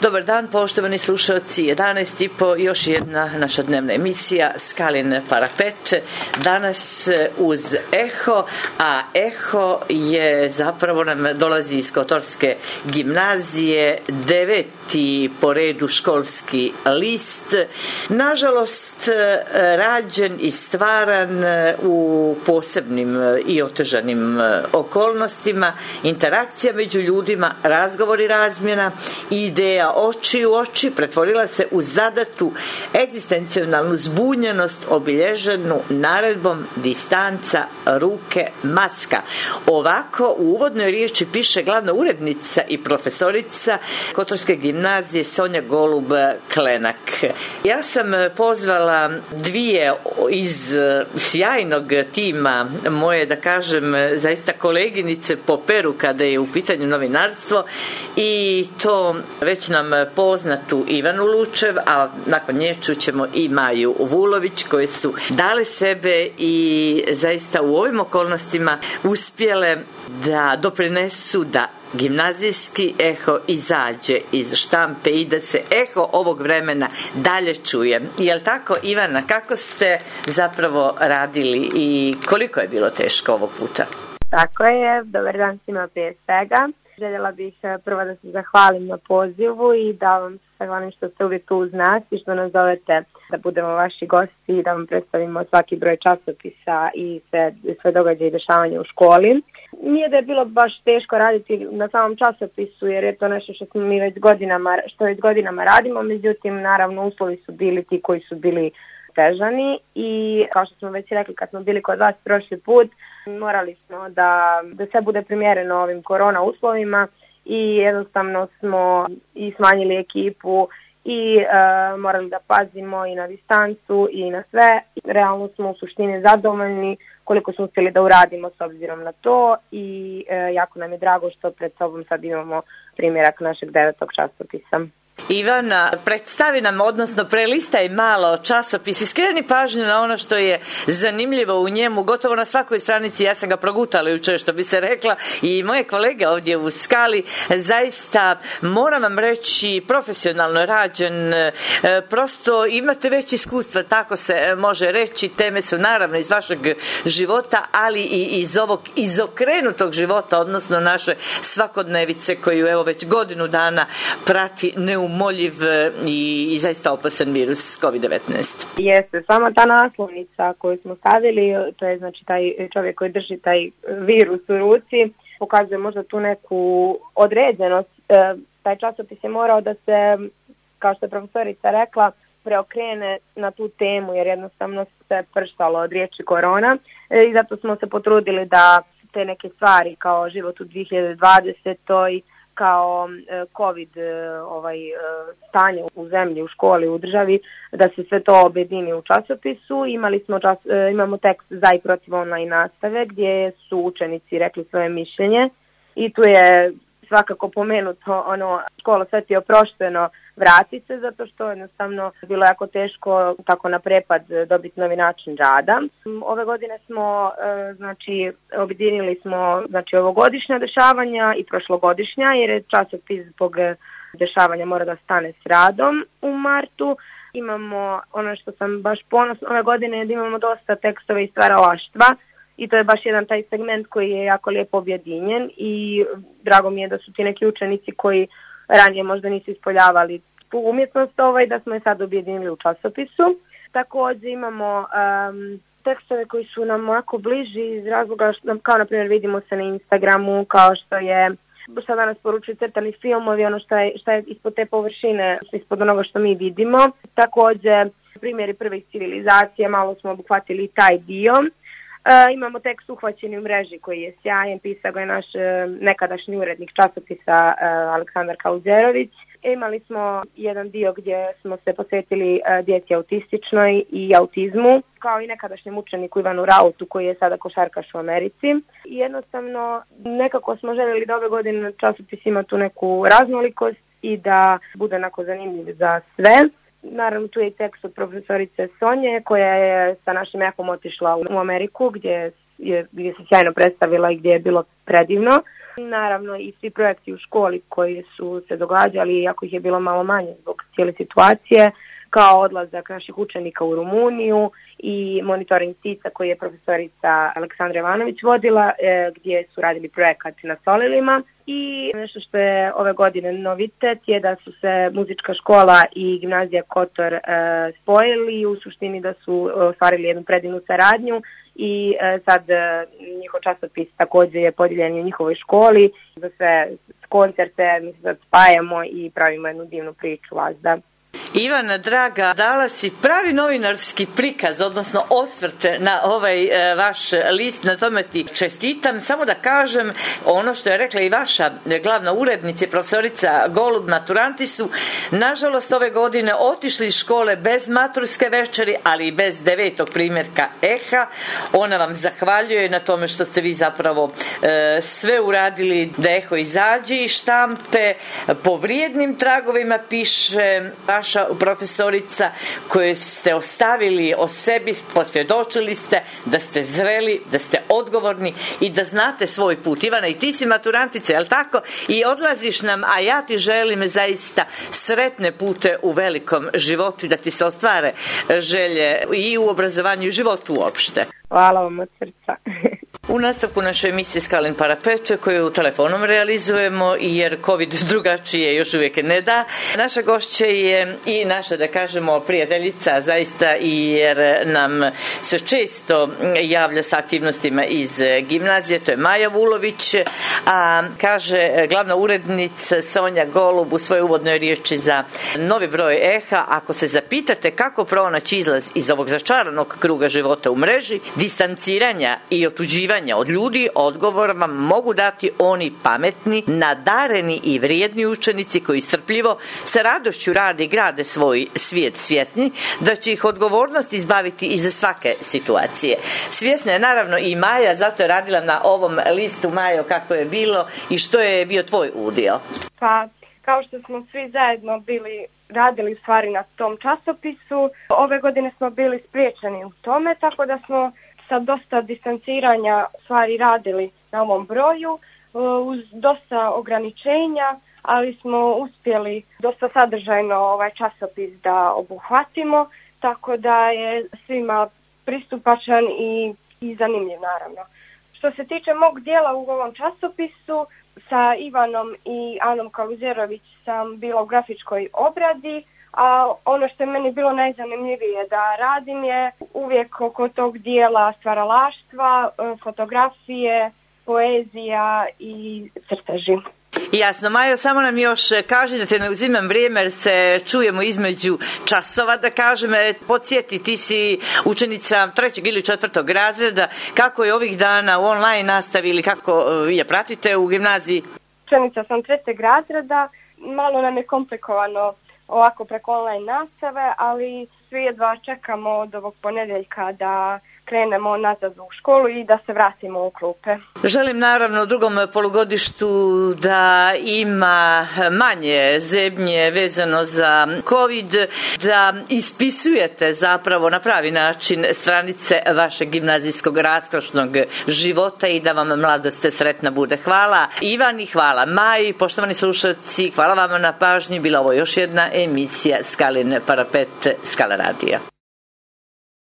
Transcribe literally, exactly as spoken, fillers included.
Dobar dan, poštovani slušalci, jedanaest i po, još jedna naša dnevna emisija Skalin parapet. Danas uz Eho, a Eho je zapravo nam dolazi iz Kotorske gimnazije, deveti po redu školski list. Nažalost, rađen i stvaran u posebnim i otežanim okolnostima, interakcija među ljudima, razgovor i razmjena, ideja oči u oči pretvorila se u zadatu egzistencionalnu zbunjenost obilježenu naredbom distanca, ruke, maska. Ovako u uvodnoj riječi piše glavna urednica i profesorica Kotorske gimnazije Sonja Golub-Klenak. Ja sam pozvala dvije iz sjajnog tima moje, da kažem, zaista koleginice po peru kada je u pitanju novinarstvo, i to već nam poznatu Ivanu Lučev, a nakon nje čućemo i Maju Vulović, koje su dale sebe i zaista u ovim okolnostima uspjele da doprinesu da gimnazijski Eho izađe iz štampe i da se eho ovog vremena dalje čuje. Jel tako, Ivana, kako ste zapravo radili i koliko je bilo teško ovog puta? Tako je, dobar dan svima prije svega. Željela bih prvo da se zahvalim na pozivu i da vam se zahvalim što ste uvijek tu uz nas i što nas zovete da budemo vaši gosti i da vam predstavimo svaki broj časopisa i sve, sve događaje i dešavanje u školi. Nije da je bilo baš teško raditi na samom časopisu, jer je to nešto što smo mi već godinama, što već godinama radimo, međutim naravno uslovi su bili ti koji su bili težani i kao što smo već rekli kad smo bili kod vas prošli put, morali smo da, da sve bude primjereno ovim korona uslovima i jednostavno smo i smanjili ekipu i e, morali da pazimo i na distancu i na sve. Realno smo u suštini zadovoljni koliko smo uspjeli da uradimo s obzirom na to i e, jako nam je drago što pred sobom sad imamo primjerak našeg devetog časopisa. Ivana, predstavi nam, odnosno prelistaj malo časopis i skreni pažnju na ono što je zanimljivo u njemu. Gotovo na svakoj stranici, ja sam ga progutala jučer, što bi se rekla, i moje kolege ovdje u Skali. Zaista moram vam reći, profesionalno rađen, prosto imate već iskustva, tako se može reći. Teme su naravno iz vašeg života, ali i iz ovog izokrenutog života, odnosno naše svakodnevice koju evo već godinu dana prati neumoljiv i, i zaista opasan virus kovid devetnaest. Jeste, sama ta naslovnica koju smo stavili, to je znači taj čovjek koji drži taj virus u ruci, pokazuje možda tu neku određenost. E, taj časopis je morao da se, kao što je profesorica rekla, preokrene na tu temu, jer jednostavno se prštalo od riječi korona e, i zato smo se potrudili da te neke stvari kao život u dvije hiljade dvadesetoj, kao COVID ovaj, stanje u zemlji, u školi, u državi, da se sve to objedini u časopisu. Imali smo čas, imamo tekst za i protiv online nastave gdje su učenici rekli svoje mišljenje i tu je svakako pomenuto ono, škola sve ti je oprošteno, vratiti se, zato što jednostavno bilo jako teško tako na prepad dobiti novi način rada. Ove godine smo znači objedinili smo znači ovogodišnja dešavanja i prošlogodišnja, jer je časopis zbog dešavanja mora da stane s radom u martu. Imamo ono što sam baš ponosna ove godine, da imamo dosta tekstova i stvaralaštva i to je baš jedan taj segment koji je jako lijepo objedinjen i drago mi je da su ti neki učenici koji ranije možda nisu ispoljavali tu umjetnost ovaj, da smo je sad objedinili u časopisu. Također imamo um, tekstove koji su nam ovako bliži iz razloga, što, kao na primjer vidimo se na Instagramu, kao što je što danas poručuju crtani filmovi, ono što je, što je ispod te površine, ispod onoga što mi vidimo. Također primjeri prvih civilizacije, malo smo obuhvatili taj dio. E, imamo tekst Uhvaćeni u mreži koji je sjajan, pisao ga je naš e, nekadašnji urednik časopisa e, Aleksandar Kauzerović. E, imali smo jedan dio gdje smo se posvetili e, djeci autističnoj i autizmu, kao i nekadašnjem učeniku Ivanu Rautu koji je sada košarkaš u Americi. I jednostavno nekako smo željeli da ove godine časopis ima tu neku raznolikost i da bude onako zanimljiv za sve. Naravno tu je i tekst od profesorice Sonje koja je sa našim Ehom otišla u Ameriku gdje je, gdje se sjajno predstavila i gdje je bilo predivno. Naravno i svi projekti u školi koji su se događali, iako ih je bilo malo manje zbog cijele situacije, kao odlazak naših učenika u Rumuniju i monitoring ptica koji je profesorica Aleksandra Ivanović vodila, e, gdje su radili projekat na Solilima. I nešto što je ove godine novitet je da su se muzička škola i gimnazija Kotor e, spojili, u suštini da su ostvarili jednu predivnu saradnju i e, sad e, njihov časopis također je podijeljen u njihovoj školi, da se koncerte mislim da spajamo i pravimo jednu divnu priču vazda. Ivana, draga, dala si pravi novinarski prikaz, odnosno osvrt na ovaj e, vaš list, na tome ti čestitam. Samo da kažem ono što je rekla i vaša glavna urednica, profesorica Golub, maturanti su nažalost ove godine otišli iz škole bez maturske večeri, ali i bez devetog primjerka Eha. Ona vam zahvaljuje na tome što ste vi zapravo e, sve uradili da Eho izađe iz štampe. Po vrijednim tragovima piše vaša profesorica koju ste ostavili o sebi, posvjedočili ste da ste zreli, da ste odgovorni i da znate svoj put. Ivana, i ti si maturantica, jel tako? I odlaziš nam, a ja ti želim zaista sretne pute u velikom životu i da ti se ostvare želje i u obrazovanju i životu uopšte. Hvala vam od srca. U nastavku naše emisije Skalin parapet koju telefonom realizujemo jer COVID drugačije još uvijek ne da. Naša gošća je i naša, da kažemo, prijateljica zaista, jer nam se često javlja s aktivnostima iz gimnazije, to je Maja Vulović, a kaže glavna urednica Sonja Golub u svojoj uvodnoj riječi za novi broj Eha: ako se zapitate kako pronaći izlaz iz ovog začaranog kruga života u mreži, distanciranja i otuđivanja od ljudi, odgovor vam mogu dati oni pametni, nadareni i vrijedni učenici koji strpljivo sa radošću rade i grade svoj svijet, svjesni da će ih odgovornost izbaviti iz svake situacije. Svjesna je naravno i Maja, zato je radila na ovom listu. Majo, kako je bilo i što je bio tvoj udio? Pa, kao što smo svi zajedno bili radili stvari na tom časopisu, ove godine smo bili spriječeni u tome, tako da smo sa dosta distanciranja stvari radili na ovom broju, uz dosta ograničenja, ali smo uspjeli dosta sadržajno ovaj časopis da obuhvatimo, tako da je svima pristupačan i, i zanimljiv naravno. Što se tiče mog dijela u ovom časopisu, sa Ivanom i Anom Kaluzerović sam bila u grafičkoj obradi, a ono što je meni bilo najzanimljivije da radim je uvijek oko tog dijela stvaralaštva, fotografije, poezija i crteži. Jasno, Majo, samo nam još kaži, da te ne uzimam vrijeme jer se čujemo između časova, da kažem, podsjeti, ti si učenica trećeg ili četvrtog razreda, kako je ovih dana u online nastavi ili kako je pratite u gimnaziji? Učenica sam trećeg razreda, malo nam je komplikovano ovako preko online nastave, ali svi jedva čekamo od ovog ponedjeljka da krenemo nazad u školu i da se vratimo u klupe. Želim naravno u drugom polugodištu da ima manje zebnje vezano za COVID, da ispisujete zapravo na pravi način stranice vašeg gimnazijskog raskošnog života i da vam mladost sretna bude. Hvala Ivani, hvala Maji, poštovani slušalci, hvala vam na pažnji. Bila ovo još jedna emisija Skalin parapet, Skala radija.